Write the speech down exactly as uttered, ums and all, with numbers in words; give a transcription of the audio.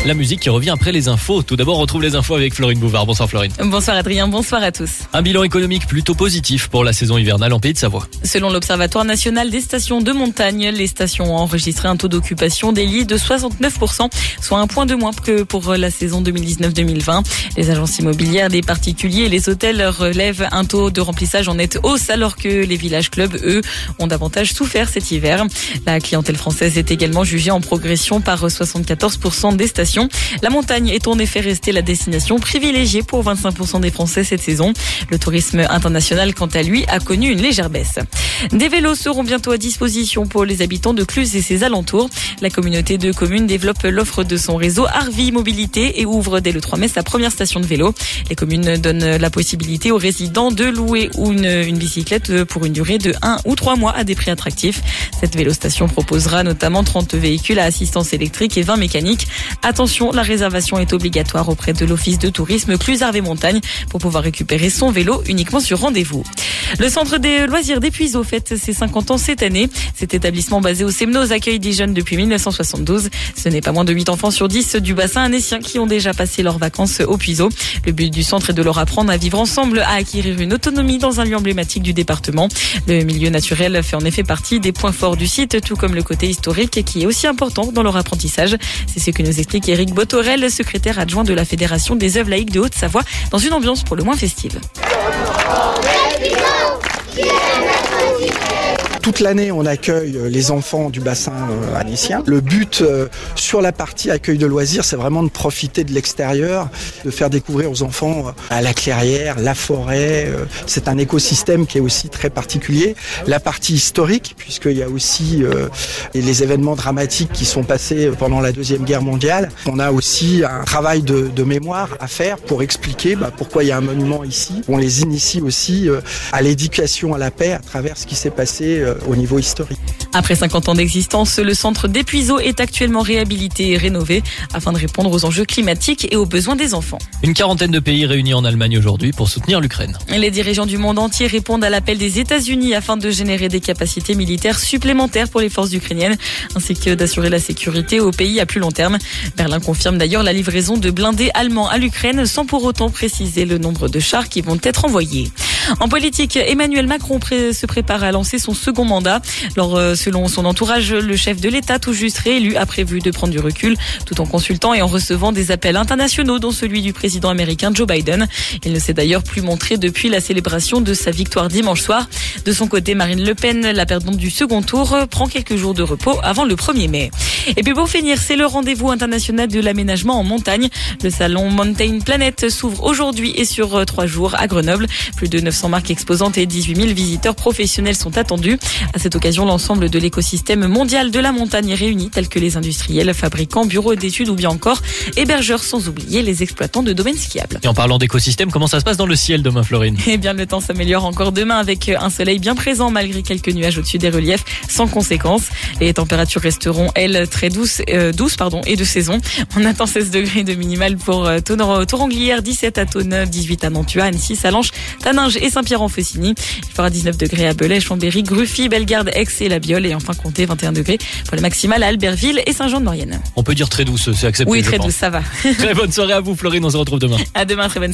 La musique qui revient après les infos. Tout d'abord, on retrouve les infos avec Florine Bouvard. Bonsoir Florine. Bonsoir Adrien, bonsoir à tous. Un bilan économique plutôt positif pour la saison hivernale en Pays de Savoie. Selon l'Observatoire national des stations de montagne, les stations ont enregistré un taux d'occupation des lits de soixante-neuf pour cent, soit un point de moins que pour la saison deux mille dix-neuf deux mille vingt. Les agences immobilières, les particuliers et les hôtels relèvent un taux de remplissage en nette hausse, alors que les villages clubs, eux, ont davantage souffert cet hiver. La clientèle française est également jugée en progression par soixante-quatorze pour cent des stations. La montagne est en effet restée la destination privilégiée pour vingt-cinq pour cent des Français cette saison. Le tourisme international, quant à lui, a connu une légère baisse. Des vélos seront bientôt à disposition pour les habitants de Cluses et ses alentours. La communauté de communes développe l'offre de son réseau Arvi Mobilité et ouvre dès le trois mai sa première station de vélo. Les communes donnent la possibilité aux résidents de louer une, une bicyclette pour une durée de un ou trois mois à des prix attractifs. Cette vélostation proposera notamment trente véhicules à assistance électrique et vingt mécaniques. Attention, la réservation est obligatoire auprès de l'Office de tourisme Cluses-Arvé-Montagne pour pouvoir récupérer son vélo uniquement sur rendez-vous. Le centre des loisirs des Puiseaux fête ses cinquante ans cette année. Cet établissement basé au Semnoz accueille des jeunes depuis mille neuf cent soixante-douze. Ce n'est pas moins de huit enfants sur dix du bassin annécien qui ont déjà passé leurs vacances au Puiseaux. Le but du centre est de leur apprendre à vivre ensemble, à acquérir une autonomie dans un lieu emblématique du département. Le milieu naturel fait en effet partie des points forts du site, tout comme le côté historique qui est aussi important dans leur apprentissage. C'est ce que nous explique Éric Botorel, secrétaire adjoint de la Fédération des œuvres laïques de Haute-Savoie, dans une ambiance pour le moins festive. Toute l'année, on accueille les enfants du bassin euh, annécien. Le but euh, sur la partie accueil de loisirs, c'est vraiment de profiter de l'extérieur, de faire découvrir aux enfants euh, la clairière, la forêt. Euh, c'est un écosystème qui est aussi très particulier. La partie historique, puisqu'il y a aussi euh, les événements dramatiques qui sont passés pendant la Deuxième Guerre mondiale. On a aussi un travail de, de mémoire à faire pour expliquer bah, pourquoi il y a un monument ici. On les initie aussi euh, à l'éducation à la paix à travers ce qui s'est passé euh, au niveau historique. Après cinquante ans d'existence, le centre des Puiseaux est actuellement réhabilité et rénové afin de répondre aux enjeux climatiques et aux besoins des enfants. Une quarantaine de pays réunis en Allemagne aujourd'hui pour soutenir l'Ukraine. Les dirigeants du monde entier répondent à l'appel des États-Unis afin de générer des capacités militaires supplémentaires pour les forces ukrainiennes, ainsi que d'assurer la sécurité au pays à plus long terme. Berlin confirme d'ailleurs la livraison de blindés allemands à l'Ukraine sans pour autant préciser le nombre de chars qui vont être envoyés. En politique, Emmanuel Macron pré- se prépare à lancer son second mandat. Alors, euh, selon son entourage, le chef de l'État, tout juste réélu, a prévu de prendre du recul, tout en consultant et en recevant des appels internationaux, dont celui du président américain Joe Biden. Il ne s'est d'ailleurs plus montré depuis la célébration de sa victoire dimanche soir. De son côté, Marine Le Pen, la perdante du second tour, prend quelques jours de repos avant le premier mai. Et puis pour finir, c'est le rendez-vous international de l'aménagement en montagne. Le salon Mountain Planet s'ouvre aujourd'hui et sur trois jours à Grenoble. Plus de neuf cents marques exposantes et dix-huit mille visiteurs professionnels sont attendus. À cette occasion, l'ensemble de l'écosystème mondial de la montagne est réuni, tels que les industriels, fabricants, bureaux d'études ou bien encore hébergeurs, sans oublier les exploitants de domaines skiables. Et en parlant d'écosystème, comment ça se passe dans le ciel demain, Florine ? Eh bien, le temps s'améliore encore demain avec un soleil bien présent malgré quelques nuages au-dessus des reliefs, sans conséquence. Les températures resteront, elles, très douces, euh, douces pardon, et de saison. On attend seize degrés de minimal pour euh, Touranglière, dix-sept à Tonneuf, dix-huit à Nantua, Annecy, Salanches, Taninges et Saint-Pierre-en-Faucigny. Il fera dix-neuf degrés à Belay, Chambéry, Gruffy, Bellegarde, Aix et La Biole. Et enfin, comptez vingt et un degrés pour les maximales à Albertville et Saint-Jean-de-Maurienne. On peut dire très douce, c'est accepté. Oui, très douce, ça va. Très bonne soirée à vous, Florine. On se retrouve demain. À demain, très bonne